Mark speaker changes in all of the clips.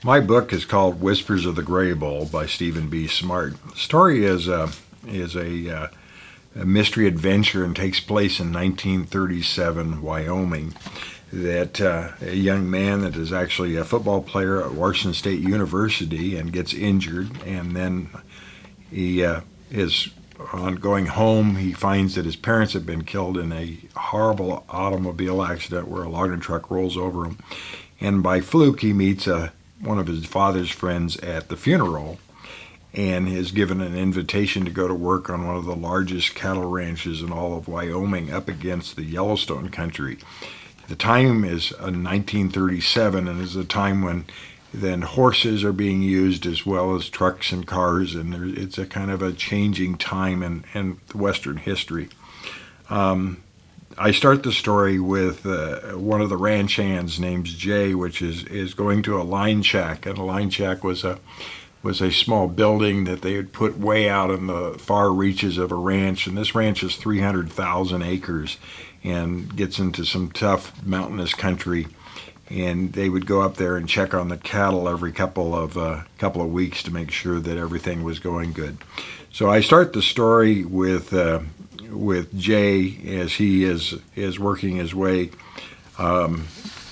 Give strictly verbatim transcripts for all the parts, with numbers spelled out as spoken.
Speaker 1: My book is called Whispers of the Graybull by Stephen B. Smart. The story is, uh, is a, uh, a mystery adventure and takes place in nineteen thirty-seven, Wyoming. That uh, a young man that is actually a football player at Washington State University and gets injured, and then he uh, is on going home. He finds that his parents have been killed in a horrible automobile accident where a logging truck rolls over him, and by fluke he meets a one of his father's friends at the funeral and is given an invitation to go to work on one of the largest cattle ranches in all of Wyoming up against the Yellowstone country. The time is uh, nineteen thirty-seven, and is a time when then horses are being used as well as trucks and cars, and there, it's a kind of a changing time in, in Western history. Um, I start the story with uh, one of the ranch hands named Jay, which is, is going to a line shack, and a line shack was a was a small building that they had put way out in the far reaches of a ranch, and this ranch is three hundred thousand acres and gets into some tough mountainous country, and they would go up there and check on the cattle every couple of uh, couple of weeks to make sure that everything was going good. So I start the story with uh, with Jay as he is is working his way um,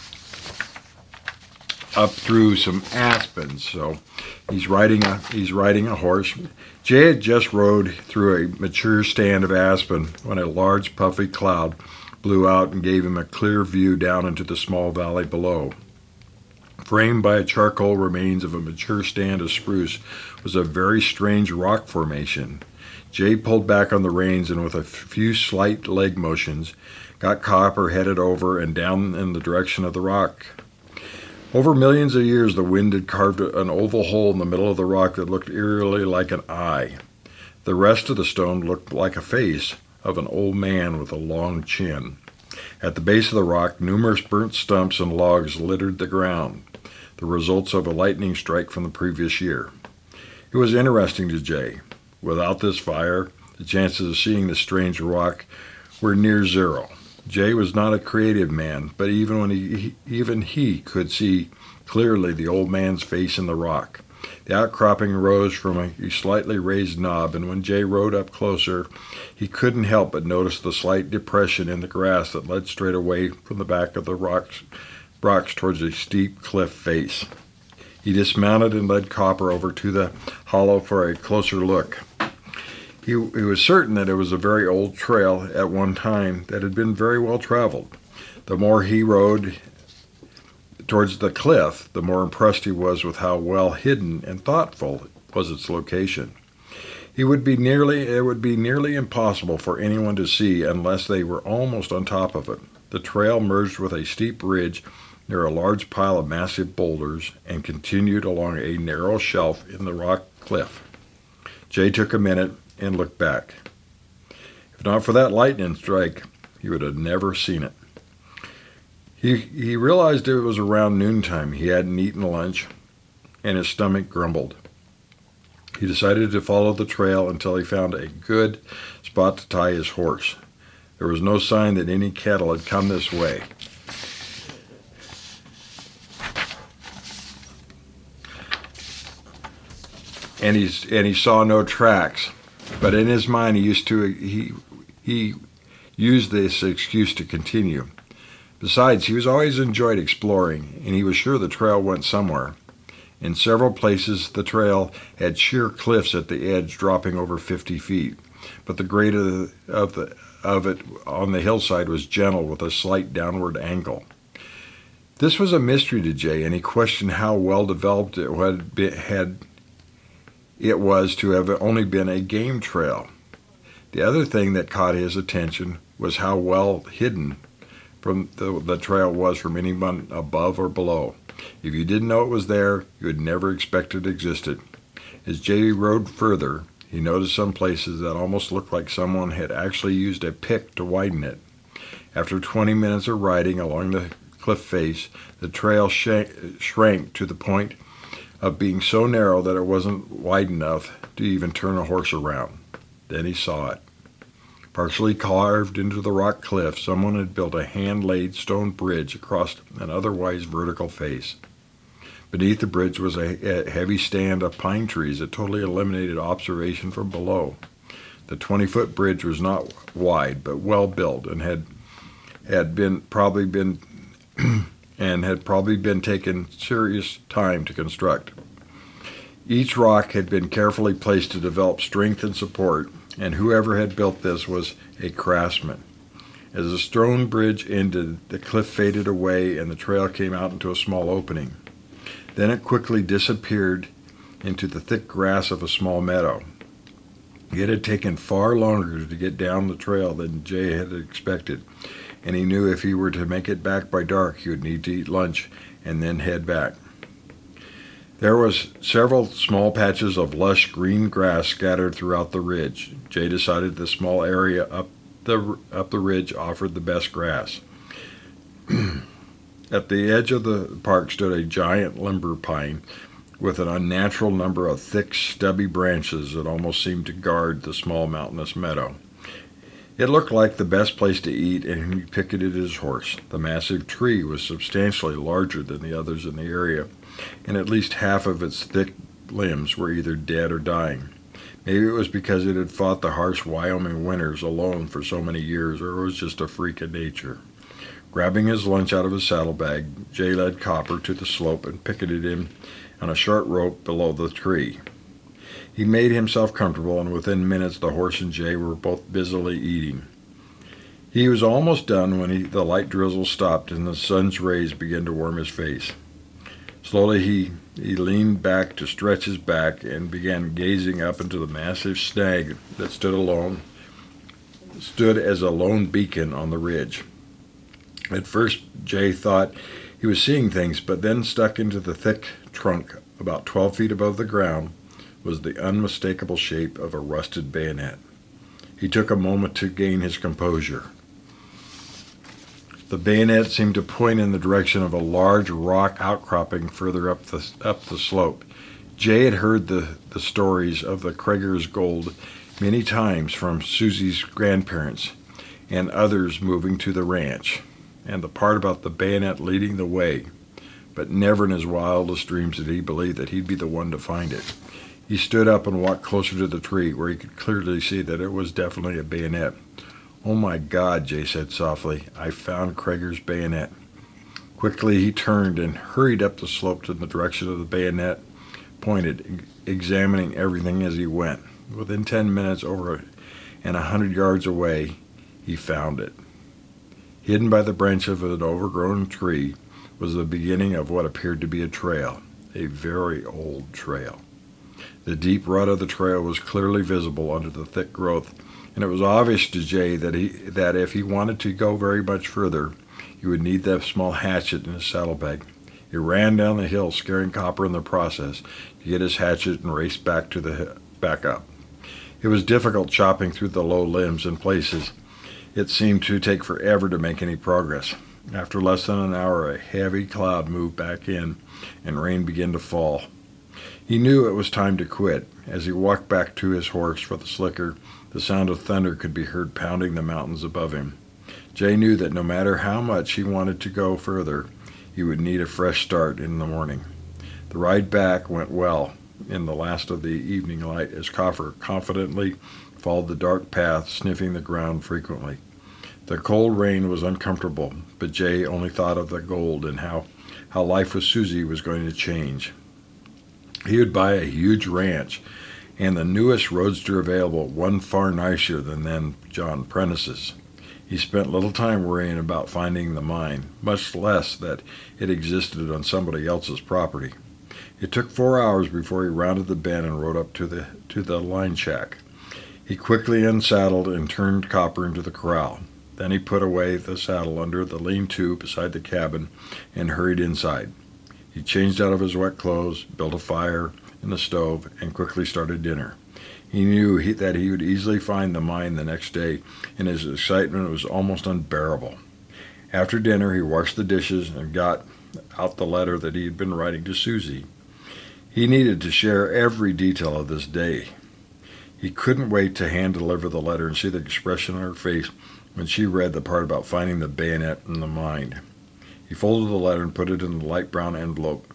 Speaker 1: up through some aspens. So he's riding a he's riding a horse. Jay had just rode through a mature stand of aspen when a large puffy cloud blew out and gave him a clear view down into the small valley below. Framed by a charcoal remains of a mature stand of spruce was a very strange rock formation. Jay pulled back on the reins and with a few slight leg motions got Copper headed over and down in the direction of the rock. Over millions of years the wind had carved an oval hole in the middle of the rock that looked eerily like an eye. The rest of the stone looked like a face of an old man with a long chin. At the base of the rock, numerous burnt stumps and logs littered the ground, the results of a lightning strike from the previous year. It was interesting to Jay. Without this fire, the chances of seeing the strange rock were near zero. Jay was not a creative man, but even when he even he could see clearly the old man's face in the rock. The outcropping rose from a slightly raised knob, and when Jay rode up closer, he couldn't help but notice the slight depression in the grass that led straight away from the back of the rocks, rocks towards a steep cliff face. He dismounted and led Copper over to the hollow for a closer look. He, he was certain that it was a very old trail at one time that had been very well traveled. The more he rode towards the cliff, the more impressed he was with how well hidden and thoughtful was its location. It would be nearly it would be nearly impossible for anyone to see unless they were almost on top of it. The trail merged with a steep ridge near a large pile of massive boulders and continued along a narrow shelf in the rock cliff. Jay took a minute and looked back. If not for that lightning strike, he would have never seen it. He he realized it was around noontime. He hadn't eaten lunch, and his stomach grumbled. He decided to follow the trail until he found a good spot to tie his horse. There was no sign that any cattle had come this way. And he's and he saw no tracks. But in his mind, he used to he he used this excuse to continue. Besides, he was always enjoyed exploring, and he was sure the trail went somewhere. In several places, the trail had sheer cliffs at the edge, dropping over fifty feet. But the grade of, the, of, the, of it on the hillside was gentle, with a slight downward angle. This was a mystery to Jay, and he questioned how well developed it had, been, had it was to have only been a game trail. The other thing that caught his attention was how well hidden from the, the trail was from anyone above or below. If you didn't know it was there, you would never expect it existed. As Jay rode further, he noticed some places that almost looked like someone had actually used a pick to widen it. After twenty minutes of riding along the cliff face, the trail sh- shrank to the point of being so narrow that it wasn't wide enough to even turn a horse around. Then he saw it. Partially carved into the rock cliff, someone had built a hand-laid stone bridge across an otherwise vertical face. Beneath the bridge was a, a heavy stand of pine trees that totally eliminated observation from below. The twenty-foot bridge was not wide, but well built, and had had been probably been and had probably been taken serious time to construct. Each rock had been carefully placed to develop strength and support, and whoever had built this was a craftsman. As the stone bridge ended, the cliff faded away and the trail came out into a small opening. Then it quickly disappeared into the thick grass of a small meadow. It had taken far longer to get down the trail than Jay had expected, and he knew if he were to make it back by dark, he would need to eat lunch and then head back. There was several small patches of lush green grass scattered throughout the ridge. Jay decided the small area up the up the ridge offered the best grass. At the edge of the park stood a giant limber pine with an unnatural number of thick, stubby branches that almost seemed to guard the small mountainous meadow. It looked like the best place to eat, and he picketed his horse. The massive tree was substantially larger than the others in the area, and at least half of its thick limbs were either dead or dying. Maybe it was because it had fought the harsh Wyoming winters alone for so many years, or it was just a freak of nature. Grabbing his lunch out of his saddlebag, Jay led Copper to the slope and picketed him on a short rope below the tree. He made himself comfortable, and within minutes the horse and Jay were both busily eating. He was almost done when he, the light drizzle stopped and the sun's rays began to warm his face. Slowly he, he leaned back to stretch his back and began gazing up into the massive snag that stood alone, stood as a lone beacon on the ridge. At first Jay thought he was seeing things, but then stuck into the thick trunk about twelve feet above the ground was the unmistakable shape of a rusted bayonet. He took a moment to gain his composure. The bayonet seemed to point in the direction of a large rock outcropping further up the up the slope. Jay had heard the, the stories of the Craigers gold many times from Susie's grandparents and others moving to the ranch, and the part about the bayonet leading the way, but never in his wildest dreams did he believe that he'd be the one to find it. He stood up and walked closer to the tree, where he could clearly see that it was definitely a bayonet. "Oh my God," Jay said softly, "I found Craigers' bayonet." Quickly he turned and hurried up the slope in the direction of the bayonet pointed, examining everything as he went. Within ten minutes, over and a hundred yards away, he found it. Hidden by the branch of an overgrown tree was the beginning of what appeared to be a trail, a very old trail. The deep rut of the trail was clearly visible under the thick growth, and it was obvious to Jay that he that if he wanted to go very much further, he would need that small hatchet in his saddlebag. He ran down the hill, scaring Copper in the process, to get his hatchet and race back to the back up. It was difficult chopping through the low limbs in places. It seemed to take forever to make any progress. After less than an hour, a heavy cloud moved back in, and rain began to fall. He knew it was time to quit. As he walked back to his horse for the slicker, the sound of thunder could be heard pounding the mountains above him. Jay knew that no matter how much he wanted to go further, he would need a fresh start in the morning. The ride back went well in the last of the evening light as Copper confidently followed the dark path, sniffing the ground frequently. The cold rain was uncomfortable, but Jay only thought of the gold and how, how life with Susie was going to change. He would buy a huge ranch and the newest roadster available, one far nicer than then John Prentice's. He spent little time worrying about finding the mine, much less that it existed on somebody else's property. It took four hours before he rounded the bend and rode up to the to the line shack. He quickly unsaddled and turned Copper into the corral. Then he put away the saddle under the lean-to beside the cabin and hurried inside. He changed out of his wet clothes, built a fire in the stove, and quickly started dinner. He knew he, that he would easily find the mine the next day, and his excitement was almost unbearable. After dinner, he washed the dishes and got out the letter that he had been writing to Susie. He needed to share every detail of this day. He couldn't wait to hand-deliver the letter and see the expression on her face when she read the part about finding the bayonet in the mine. He folded the letter and put it in the light brown envelope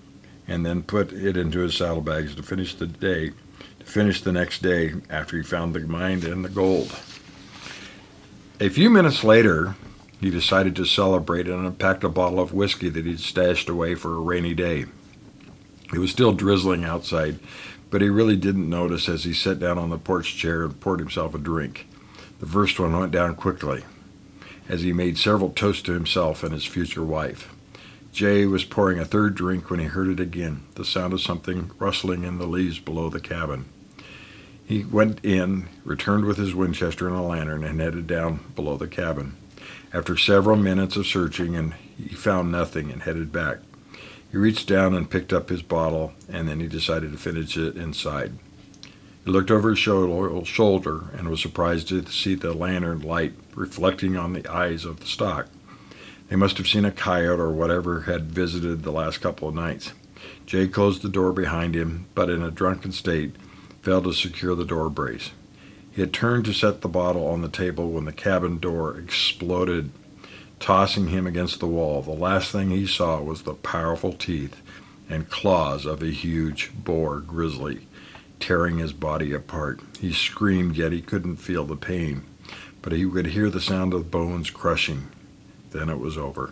Speaker 1: and then put it into his saddlebags to finish the day, to finish the next day after he found the mine and the gold. A few minutes later, he decided to celebrate and unpacked a bottle of whiskey that he'd stashed away for a rainy day. It was still drizzling outside, but he really didn't notice as he sat down on the porch chair and poured himself a drink. The first one went down quickly, as he made several toasts to himself and his future wife. Jay was pouring a third drink when he heard it again, the sound of something rustling in the leaves below the cabin. He went in, returned with his Winchester and a lantern, and headed down below the cabin. After several minutes of searching, and he found nothing and headed back. He reached down and picked up his bottle, and then he decided to finish it inside. He looked over his shoulder and was surprised to see the lantern light reflecting on the eyes of the stock. They must have seen a coyote or whatever had visited the last couple of nights. Jay closed the door behind him, but in a drunken state, failed to secure the door brace. He had turned to set the bottle on the table when the cabin door exploded, tossing him against the wall. The last thing he saw was the powerful teeth and claws of a huge boar grizzly, tearing his body apart. He screamed, yet he couldn't feel the pain, but he could hear the sound of bones crushing. Then it was over.